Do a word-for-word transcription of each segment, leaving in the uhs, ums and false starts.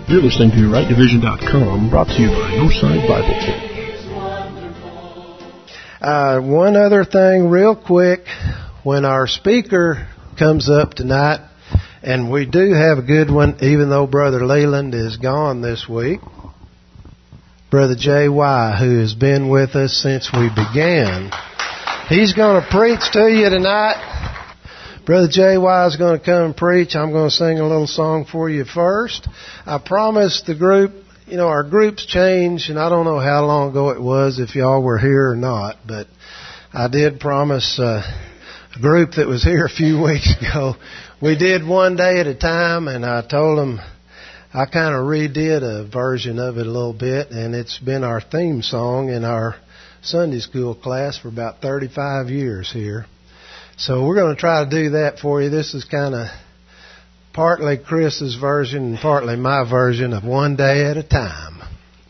You're listening to right division dot com, brought to you by Northside Bible Church. Uh, one other thing real quick. When our speaker comes up tonight, and we do have a good one, even though Brother Leland is gone this week, Brother J Y, who has been with us since we began, he's going to preach to you tonight. Brother J Y is going to come and preach. I'm going to sing a little song for you first. I promised the group, you know, our groups change, and I don't know how long ago it was, if y'all were here or not, but I did promise uh, a group that was here a few weeks ago. We did one day at a time, and I told them I kind of redid a version of it a little bit, and it's been our theme song in our Sunday school class for about thirty-five years here. So we're going to try to do that for you. This is kind of partly Chris's version and partly my version of One Day at a Time.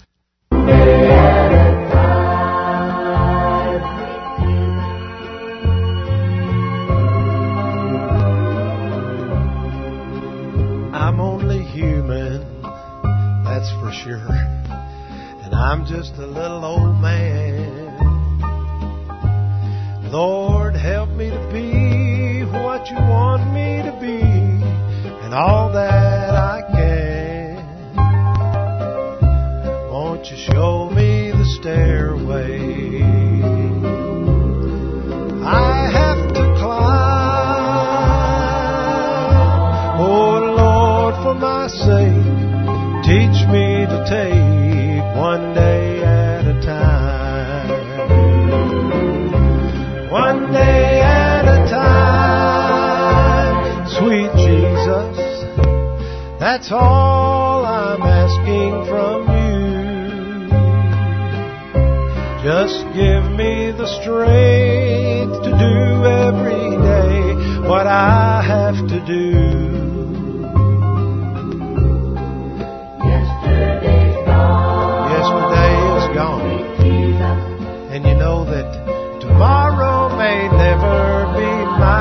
I'm only human, that's for sure. And I'm just a little old man. Lord, help me to be what you want me to be, and all that I can. Won't you show me the stairway I have to climb? Oh Lord, for my sake, teach me to take one day at a time. One day at a time, sweet Jesus, that's all I'm asking from you. Just give me the strength to do every day what I have to do. Yesterday's gone. Yesterday is gone. And you know that tomorrow may never be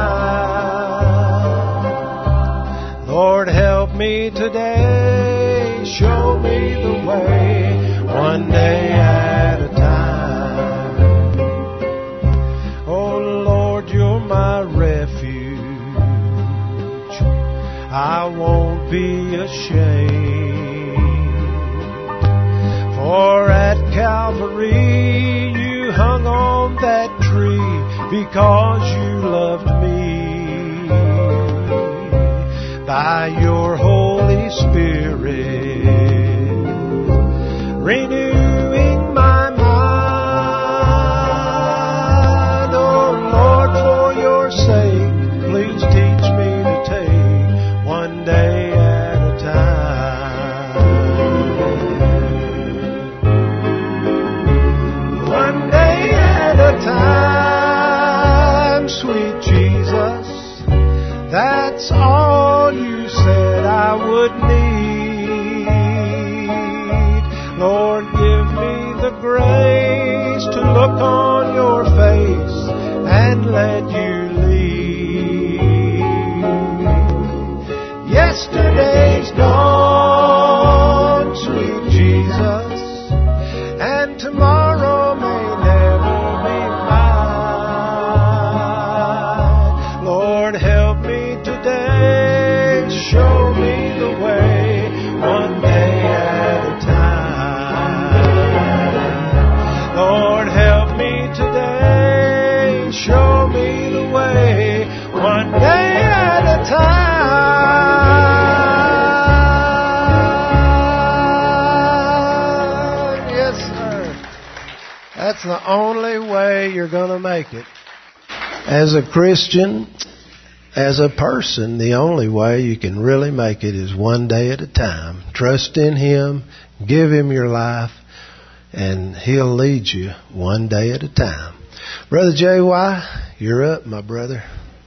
mine. Lord, help me today. Show me the way, one day at a time. Oh, Lord, you're my refuge. I won't be ashamed. For at Calvary you hung on that tree because you loved me. By your Holy Spirit, renewing my mind. Oh Lord, for your sake, please teach me to take one day at a time. One day at a time, sweet Jesus, that's all you said I would need. Lord, give me the grace to look on your face and let you lead. Yesterday's gone, sweet Jesus, and tomorrow may never be mine. Lord, help me today, show me the way, one day at a time. Lord, help me today, show me the way, one day at a time. Yes, sir. That's the only way you're going to make it. As a Christian, as a person, the only way you can really make it is one day at a time. Trust in Him, give Him your life, and He'll lead you one day at a time. Brother J Y, you're up, my brother.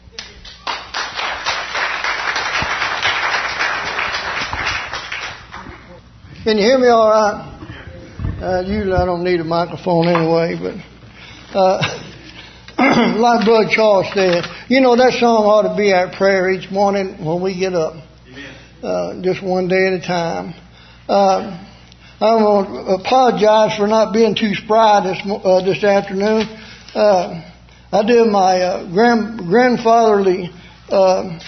Can you hear me all right? Uh, usually I don't need a microphone anyway, but uh, like Brother Charles said, you know, that song ought to be our prayer each morning when we get up. Uh, just one day at a time. Uh, I'm going to apologize for not being too spry this uh, this afternoon. Uh, I did my uh, grand, grandfatherly, uh,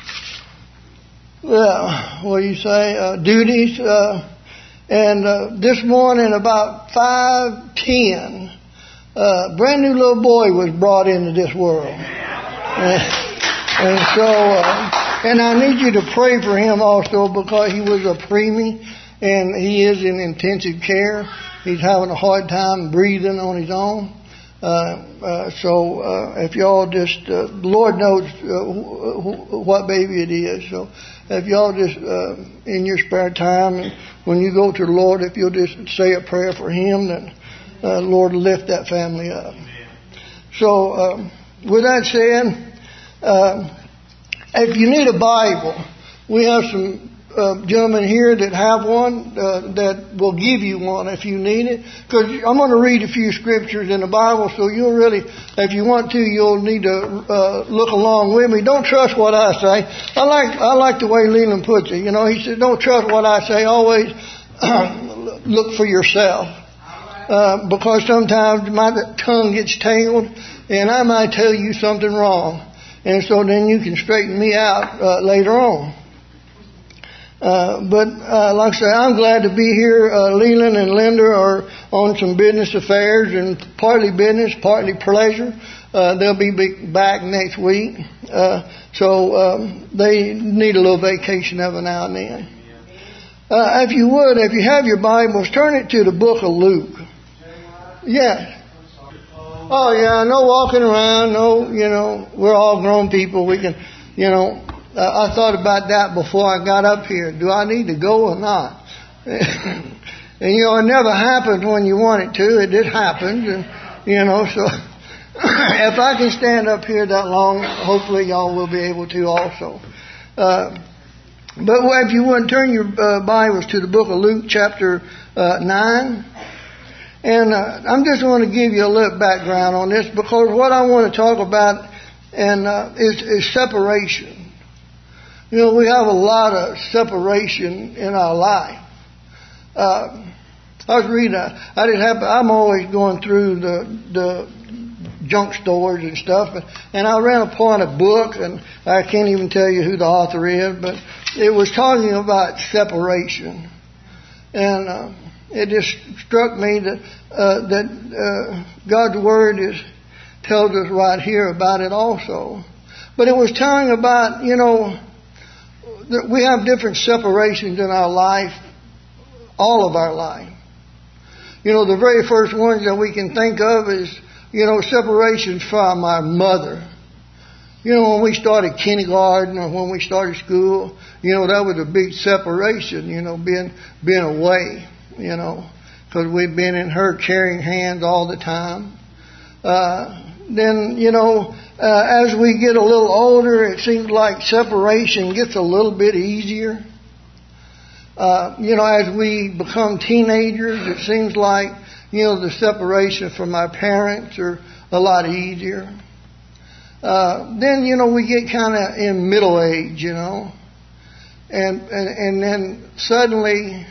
uh, what do you say, uh, duties. Uh, and uh, this morning about five ten, a brand new little boy was brought into this world. And, and so, uh, and I need you to pray for him also, because he was a preemie and he is in intensive care. He's having a hard time breathing on his own. Uh, uh, so uh, if y'all just, uh, the Lord knows uh, wh- wh- what baby it is. So if y'all just, uh, in your spare time, and when you go to the Lord, if you'll just say a prayer for him, then uh, Lord lift that family up. So um, with that said, uh, if you need a Bible, we have some Uh, gentlemen here that have one, uh, that will give you one if you need it. Because I'm going to read a few scriptures in the Bible, so you'll really, if you want to, you'll need to uh, look along with me. Don't trust what I say. I like I like the way Leland puts it. You know, he said, don't trust what I say. Always look for yourself. Uh, because sometimes my tongue gets tangled, and I might tell you something wrong. And so then you can straighten me out uh, later on. Uh, but, uh, like I say, I'm glad to be here. Uh, Leland and Linda are on some business affairs, and partly business, partly pleasure. Uh, they'll be back next week. Uh, so, um, they need a little vacation every now and then. Uh, if you would, if you have your Bibles, turn it to the book of Luke. Yes. Oh yeah, no walking around, no, you know, we're all grown people. We can, you know, Uh, I thought about that before I got up here. Do I need to go or not? And, you know, it never happens when you want it to. It just happens. And, you know, so if I can stand up here that long, hopefully y'all will be able to also. Uh, but if you wouldn't turn your uh, Bibles to the book of Luke chapter uh, nine. And uh, I'm just going to give you a little background on this, because what I want to talk about and uh, is, is separation. You know, we have a lot of separation in our life. Uh, I was reading, I didn't have, I'm always going through the, the junk stores and stuff, and I ran upon a book, and I can't even tell you who the author is, but it was talking about separation. And uh, it just struck me that, uh, that uh, God's Word is, tells us right here about it also. But it was telling about, you know, we have different separations in our life, all of our life. You know, the very first ones that we can think of is, you know, separations from our mother. You know, when we started kindergarten or when we started school, you know, that was a big separation, you know, being, being away, you know, because we've been in her caring hands all the time. Uh, then, you know, Uh, as we get a little older, it seems like separation gets a little bit easier. Uh, you know, as we become teenagers, it seems like, you know, the separation from our parents are a lot easier. Uh, then, you know, we get kind of in middle age, you know, and, and, and then suddenly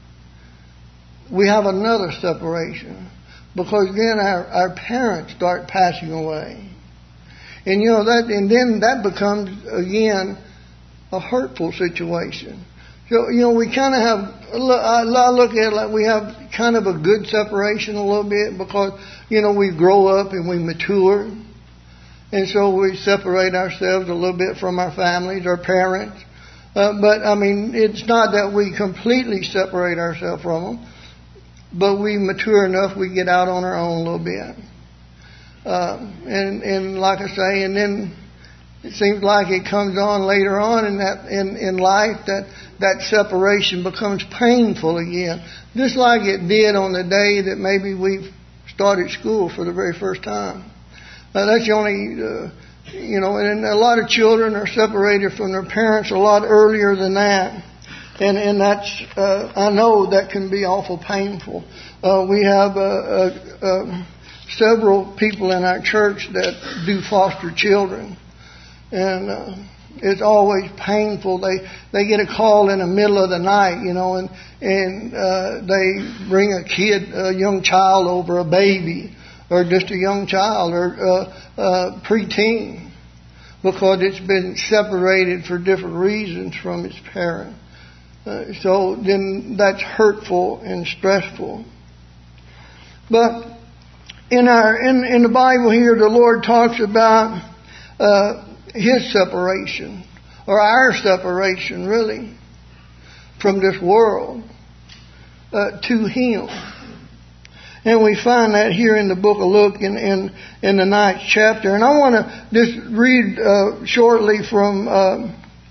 we have another separation, because then our, our parents start passing away. And, you know, that, and then that becomes, again, a hurtful situation. So, you know, we kind of have, I look at it like we have kind of a good separation a little bit, because, you know, we grow up and we mature. And so we separate ourselves a little bit from our families, our parents. Uh, but, I mean, it's not that we completely separate ourselves from them, but we mature enough, we get out on our own a little bit. Uh, and, and like I say, and then it seems like it comes on later on in that, in, in life, that, that separation becomes painful again. Just like it did on the day that maybe we started school for the very first time. Uh, that's the only, uh, you know, and a lot of children are separated from their parents a lot earlier than that. And, and that's, uh, I know that can be awful painful. Uh, we have, uh, uh, uh several people in our church that do foster children. And uh, it's always painful. They they get a call in the middle of the night, you know, and and uh, they bring a kid, a young child over, a baby, or just a young child, or uh, uh, preteen, because it's been separated for different reasons from its parent. Uh, so then that's hurtful and stressful. But in our in in the Bible here, the Lord talks about uh, His separation, or our separation, really, from this world uh, to Him. And we find that here in the book of Luke in, in, in the ninth chapter. And I want to just read uh, shortly from uh,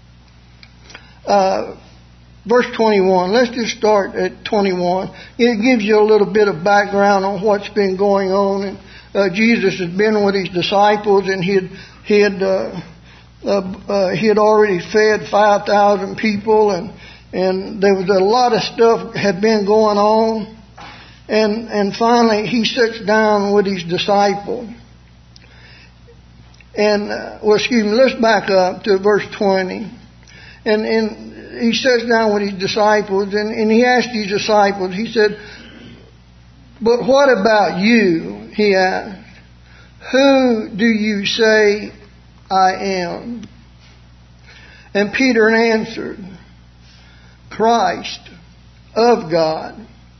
uh, verse twenty-one. Let's just start at twenty-one. It gives you a little bit of background on what's been going on. And uh, Jesus has been with His disciples, and he had, he had, uh, uh, uh, he had already fed five thousand people, and, and there was a lot of stuff had been going on. And and finally, He sits down with His disciples. And, uh, well, excuse me, let's back up to verse twenty. And, and He sits down with His disciples, and, and He asked His disciples, He said, "But what about you?" He asked. "Who do you say I am?" And Peter answered, "Christ of God."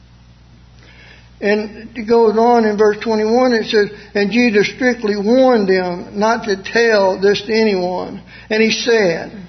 And it goes on in verse twenty-one, it says, "And Jesus strictly warned them not to tell this to anyone. And He said,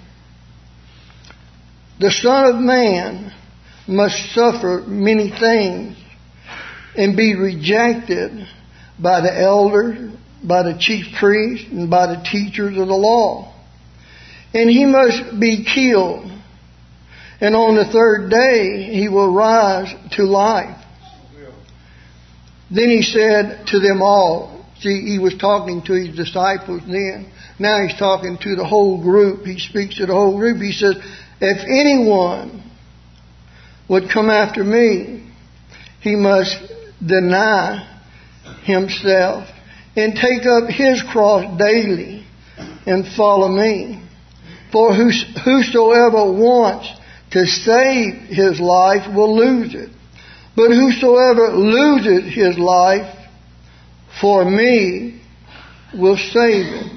the Son of Man must suffer many things and be rejected by the elders, by the chief priests, and by the teachers of the law. And He must be killed. And on the third day He will rise to life." Then He said to them all, see, He was talking to His disciples then. Now He's talking to the whole group. He speaks to the whole group. He says, "If anyone would come after me, he must deny himself and take up his cross daily and follow me. For whosoever wants to save his life will lose it. But whosoever loses his life for me will save it.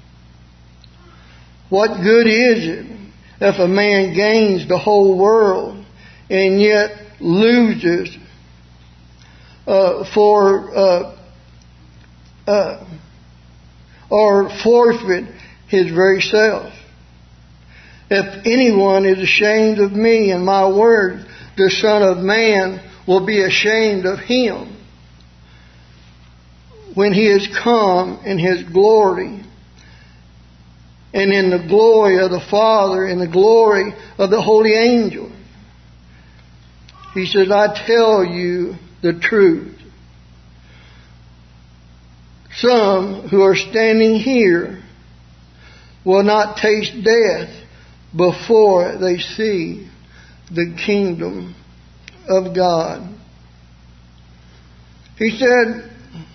What good is it if a man gains the whole world and yet loses uh, for uh, uh, or forfeit his very self? If anyone is ashamed of me and my word, the Son of Man will be ashamed of him when He is come in His glory and in the glory of the Father and the glory of the holy angels." He says, "I tell you the truth. Some who are standing here will not taste death before they see the kingdom of God." He said,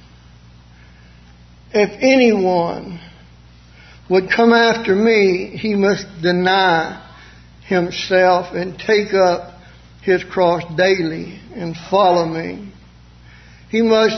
if anyone would come after me, he must deny himself and take up his cross daily and follow me. He must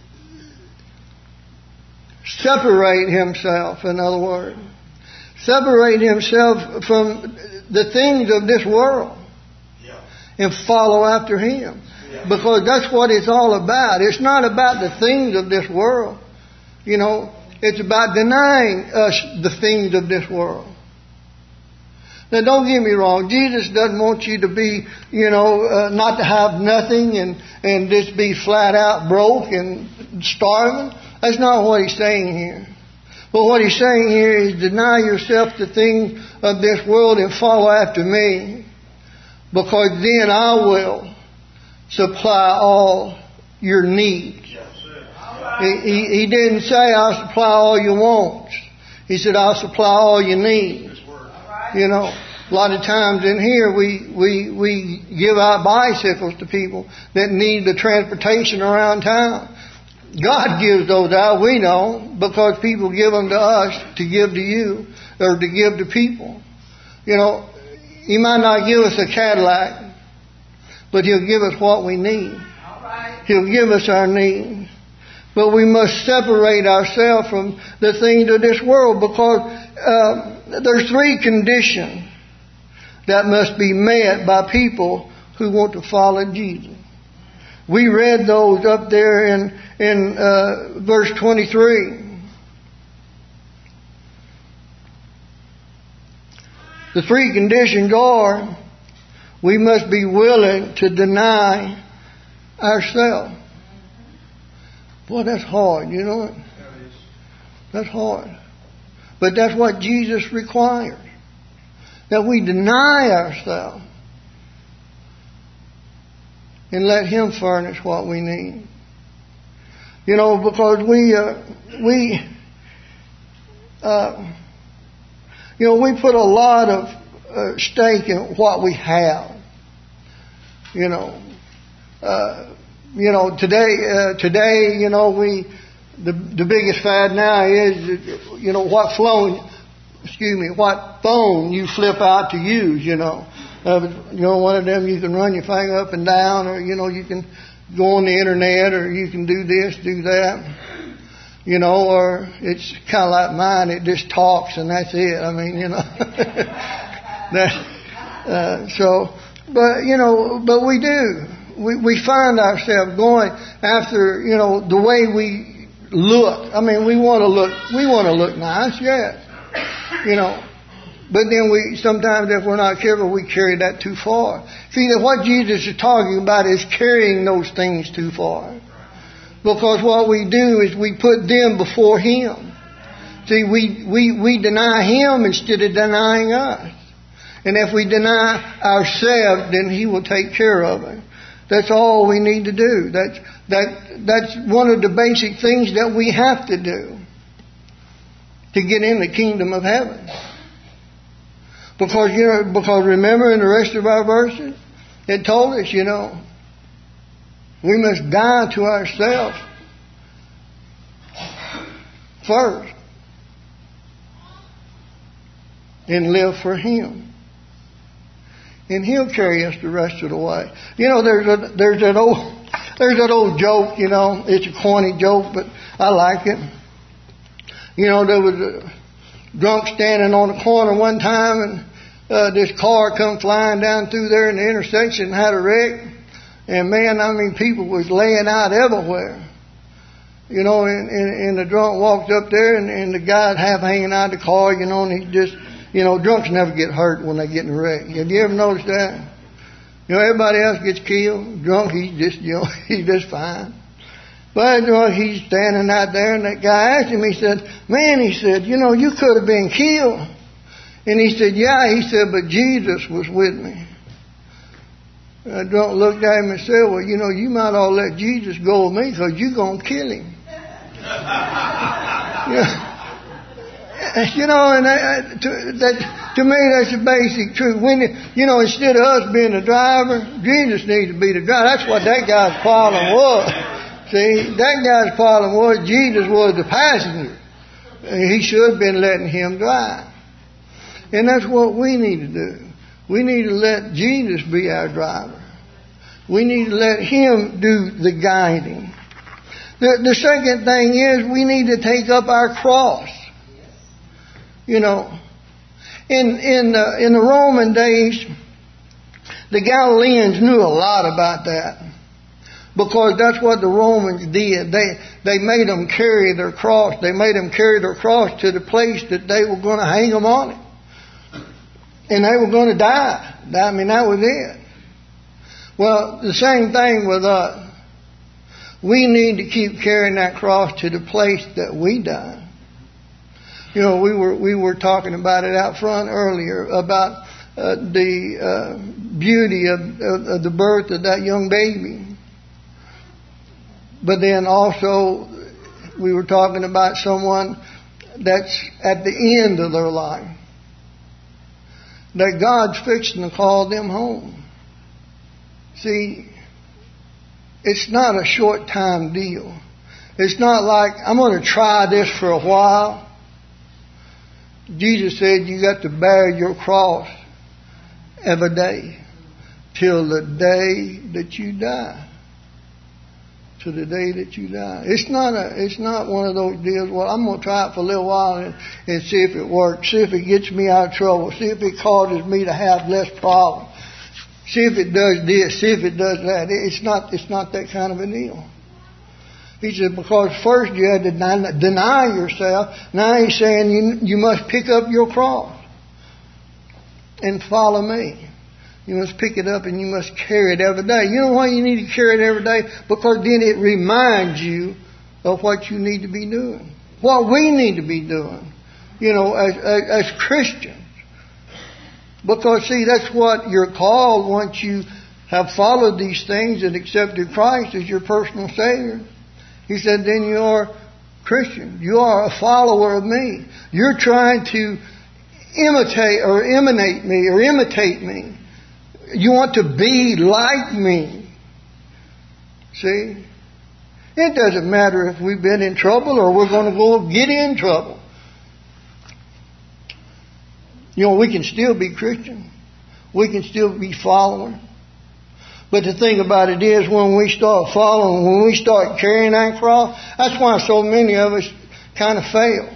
separate himself, in other words. Separate himself from the things of this world and follow after Him. Because that's what it's all about. It's not about the things of this world. You know, it's about denying us the things of this world. Now, don't get me wrong. Jesus doesn't want you to be, you know, uh, not to have nothing and, and just be flat out broke and starving. That's not what He's saying here. But what He's saying here is deny yourself the things of this world and follow after me. Because then I will supply all your needs. He, he, he didn't say I'll supply all your wants. He said I'll supply all your needs. You know, a lot of times in here we, we, we give out bicycles to people that need the transportation around town. God gives those out, we know, because people give them to us to give to you or to give to people. You know, He might not give us a Cadillac, but He'll give us what we need. He'll give us our needs. But we must separate ourselves from the things of this world, because uh, there's three conditions that must be met by people who want to follow Jesus. We read those up there in, in uh, verse twenty-three. The three conditions are, we must be willing to deny ourselves. Boy, that's hard, you know it? That's hard. But that's what Jesus requires. That we deny ourselves and let Him furnish what we need. You know, because we, uh, we, uh, you know, we put a lot of uh, stake in what we have. You know, uh, you know, today, uh, today, you know, we, the the biggest fad now is, you know, what phone, excuse me, what phone you flip out to use. You know, uh, you know, one of them you can run your finger up and down, or you know, you can go on the internet, or you can do this, do that. You know, or it's kind of like mine. It just talks and that's it. I mean, you know, that, uh, so, but you know, but we do. We we find ourselves going after, you know, the way we look. I mean, we want to look, we want to look nice, yes. You know, but then we sometimes, if we're not careful, we carry that too far. See, that what Jesus is talking about is carrying those things too far. Because what we do is we put them before Him. See, we, we, we deny Him instead of denying us. And if we deny ourselves, then He will take care of it. That's all we need to do. That's, that, that's one of the basic things that we have to do to get in the kingdom of heaven. Because, you know, because remember in the rest of our verses, it told us, you know, we must die to ourselves first and live for Him. And He'll carry us the rest of the way. You know, there's a, there's that old, there's that old joke, you know, it's a corny joke, but I like it. You know, there was a drunk standing on a corner one time, and uh, this car come flying down through there in the intersection and had a wreck. And man, I mean, people was laying out everywhere. You know, and, and, and the drunk walked up there, and, and the guy half hanging out of the car, you know, and he just, you know, drunks never get hurt when they get in a wreck. Have you ever noticed that? You know, everybody else gets killed. Drunk, he's just, you know, he's just fine. But drunk, he's standing out there, and that guy asked him, he said, man, he said, you know, you could have been killed. And he said, yeah, he said, but Jesus was with me. I don't look at him and say, well, you know, you might all let Jesus go with me because you're going to kill him. Yeah. You know, and that, to, that, to me, that's the basic truth. When, you know, instead of us being the driver, Jesus needs to be the driver. That's what that guy's problem was. See, that guy's problem was Jesus was the passenger. He should have been letting Him drive. And that's what we need to do. We need to let Jesus be our driver. We need to let Him do the guiding. The, the second thing is we need to take up our cross. You know, in in uh, in the Roman days, the Galileans knew a lot about that, because that's what the Romans did. They they made them carry their cross. They made them carry their cross to the place that they were going to hang them on it. And they were going to die. I mean, that was it. Well, the same thing with us. We need to keep carrying that cross to the place that we die. You know, we were we were talking about it out front earlier, about uh, the uh, beauty of, of, of the birth of that young baby. But then also, we were talking about someone that's at the end of their life, that God's fixing to call them home. See, it's not a short time deal. It's not like, I'm going to try this for a while. Jesus said you got to bear your cross every day till the day that you die. To the day that you die. It's not a. It's not one of those deals. Well, I'm going to try it for a little while and, and see if it works. See if it gets me out of trouble. See if it causes me to have less problems. See if it does this. See if it does that. It's not. It's not that kind of a deal. He said because first you had to deny, deny yourself. Now he's saying you you must pick up your cross and follow me. You must pick it up and you must carry it every day. You know why you need to carry it every day? Because then it reminds you of what you need to be doing. What we need to be doing, you know, as, as, as Christians. Because, see, that's what you're called once you have followed these things and accepted Christ as your personal Savior. He said, then you are Christian. You are a follower of me. You're trying to imitate or emanate me or imitate me. You want to be like me. See? It doesn't matter if we've been in trouble or we're going to go get in trouble. You know, we can still be Christian. We can still be following. But the thing about it is when we start following, when we start carrying that cross, that's why so many of us kind of fail.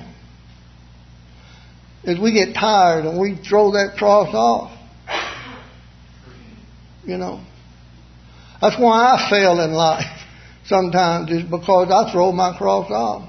Is we get tired and we throw that cross off. You know, that's why I fail in life sometimes, is because I throw my cross off.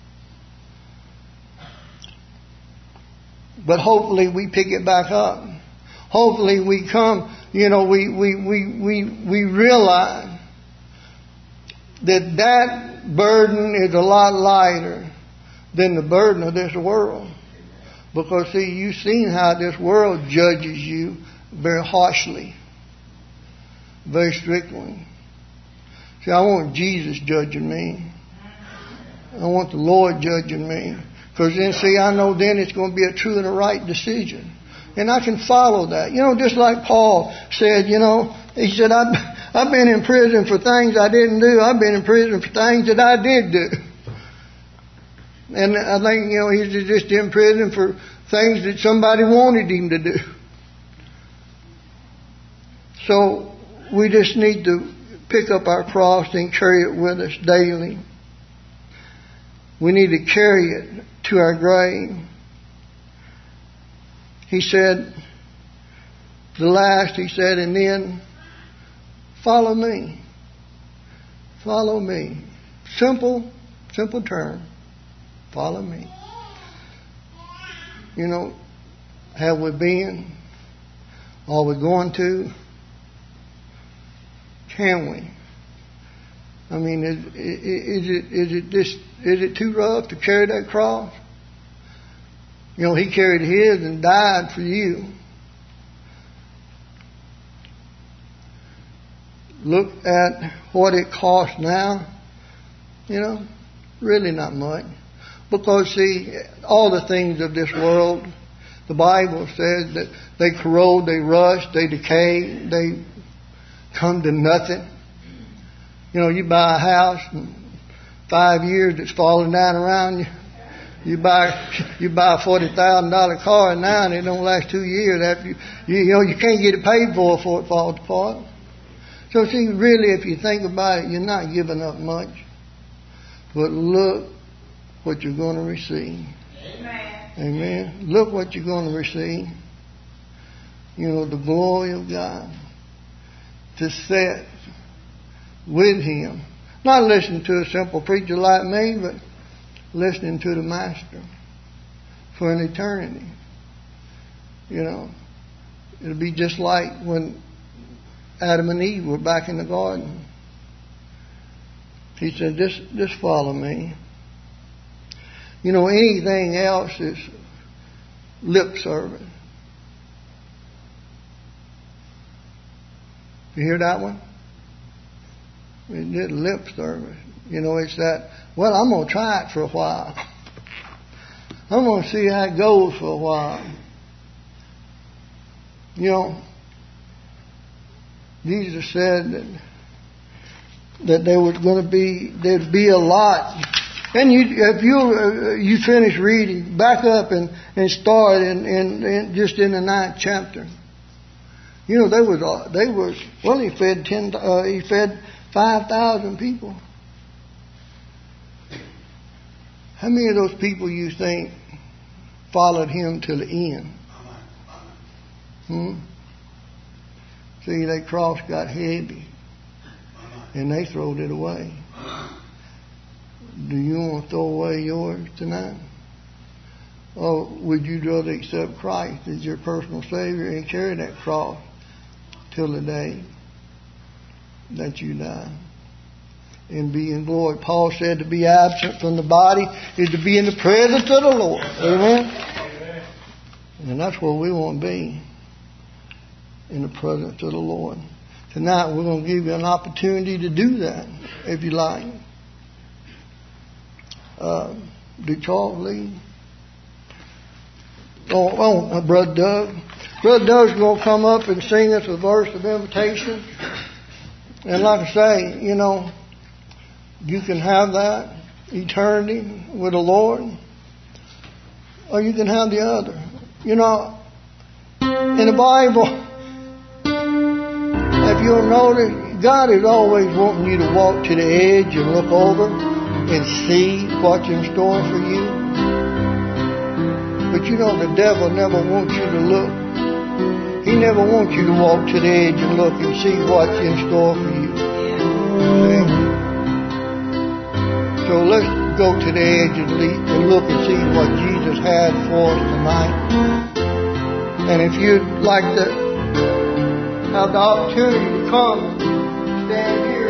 But hopefully we pick it back up. Hopefully we come, you know, we we we we, we realize that that burden is a lot lighter than the burden of this world. Because see, you've seen how this world judges you very harshly. Very strictly. See, I want Jesus judging me. I want the Lord judging me. Because then, see, I know then it's going to be a true and a right decision. And I can follow that. You know, just like Paul said, you know, he said, I've, I've been in prison for things I didn't do. I've been in prison for things that I did do. And I think, you know, he's just in prison for things that somebody wanted him to do. So, we just need to pick up our cross and carry it with us daily. We need to carry it to our grave. He said, the last, he said, and then follow me. Follow me. Simple, simple term. Follow me. You know, have we been? Are we going to? Can we? I mean, is, is it is it just is it too rough to carry that cross? You know, he carried his and died for you. Look at what it costs now. You know, really not much. Because see, all the things of this world, the Bible says that they corrode, they rust, they decay, they come to nothing. You know, you buy a house in five years it's falling down around you. You buy you buy a forty thousand dollar car now and it don't last two years after you, you you know you can't get it paid for before it falls apart. So see, really, if you think about it, you're not giving up much. But look what you're going to receive. Amen. Amen. Look what you're going to receive. You know, the glory of God. To sit with Him. Not listening to a simple preacher like me, but listening to the Master for an eternity. You know, it'll be just like when Adam and Eve were back in the garden. He said, just, just follow me. You know, anything else is lip service. You hear that one? It's just lip service. You know, it's that, well, I'm going to try it for a while. I'm going to see how it goes for a while. You know, Jesus said that that there was going to be, there'd be a lot. And you, if you uh, you finish reading, back up and, and start in, in, in just in the ninth chapter. You know, there was uh, they was well, he fed ten, uh, he fed five thousand people. How many of those people you think followed him till the end? Hmm. See, that cross got heavy, and they throwed it away. Do you want to throw away yours tonight? Or would you rather accept Christ as your personal Savior and carry that cross till the day that you die and be in glory? Paul said to be absent from the body is to be in the presence of the Lord. Amen? And that's where we want to be, in the presence of the Lord. Tonight we're going to give you an opportunity to do that, if you like. Uh, did Charles leave? Oh, oh uh, Brother Doug. Brother Doug's going to come up and sing us a verse of invitation. And like I say, you know, you can have that eternity with the Lord, or you can have the other. You know, in the Bible, if you'll notice, God is always wanting you to walk to the edge and look over and see what's in store for you. But you know, the devil never wants you to look. He never wants you to walk to the edge and look and see what's in store for you. See? So let's go to the edge and look and see what Jesus had for us tonight. And if you'd like to have the opportunity to come, stand here.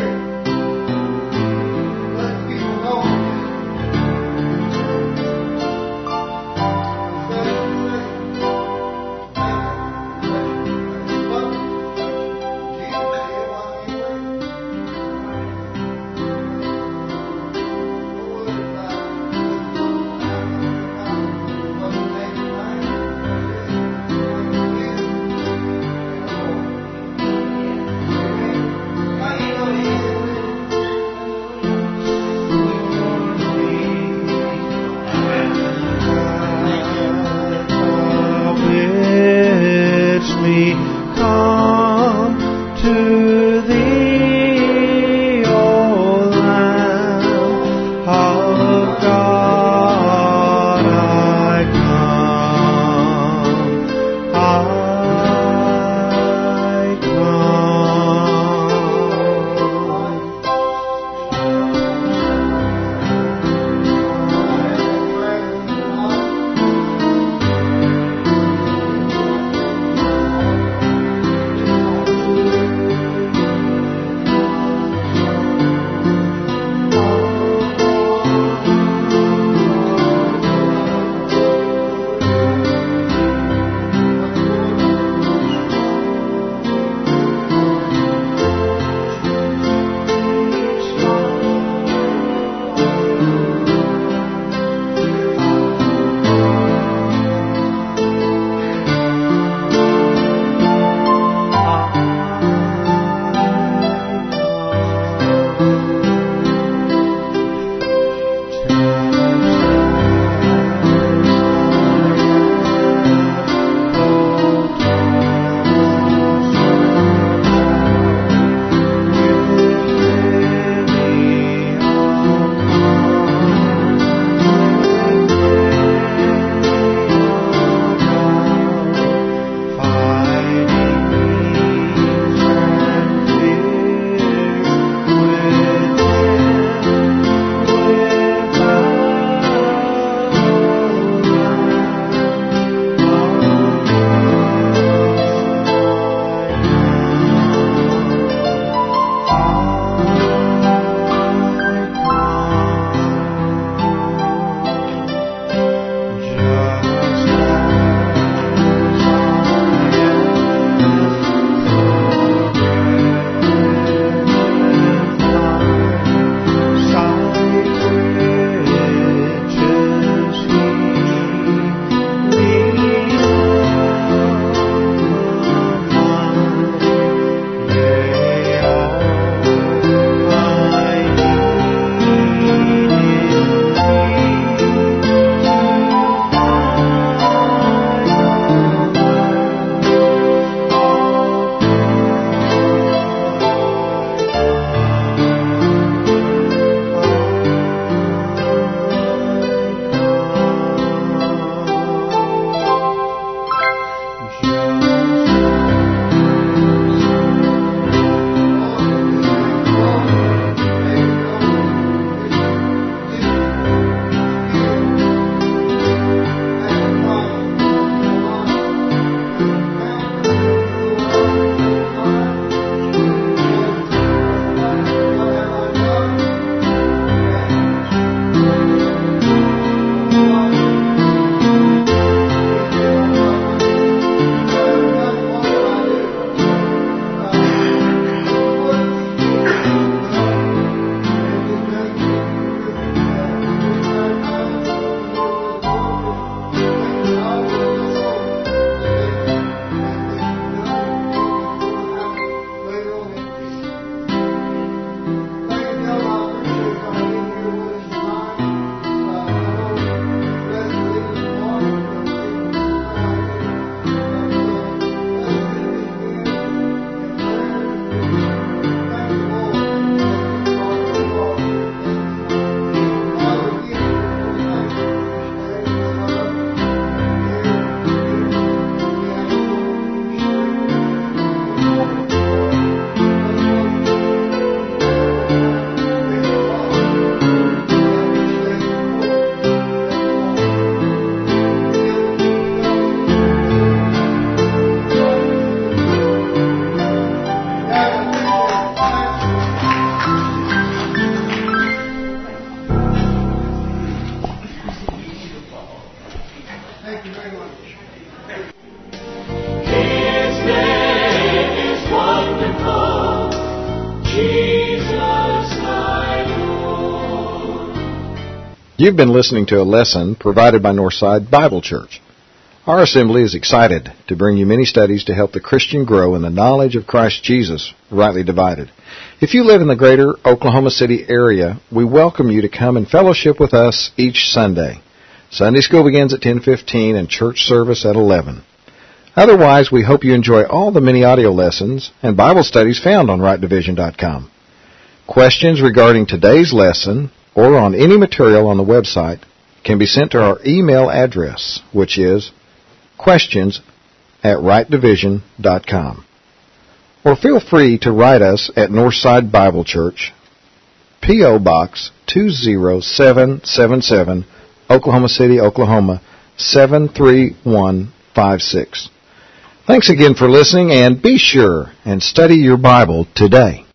You've been listening to a lesson provided by Northside Bible Church. Our assembly is excited to bring you many studies to help the Christian grow in the knowledge of Christ Jesus, rightly divided. If you live in the greater Oklahoma City area, we welcome you to come and fellowship with us each Sunday. Sunday school begins at ten fifteen and church service at eleven. Otherwise, we hope you enjoy all the many audio lessons and Bible studies found on right division dot com. Questions regarding today's lesson or on any material on the website can be sent to our email address, which is questions at right division dot com. Or feel free to write us at Northside Bible Church, P O. Box two zero seven seven seven, Oklahoma City, Oklahoma seven three one five six. Thanks again for listening, and be sure and study your Bible today.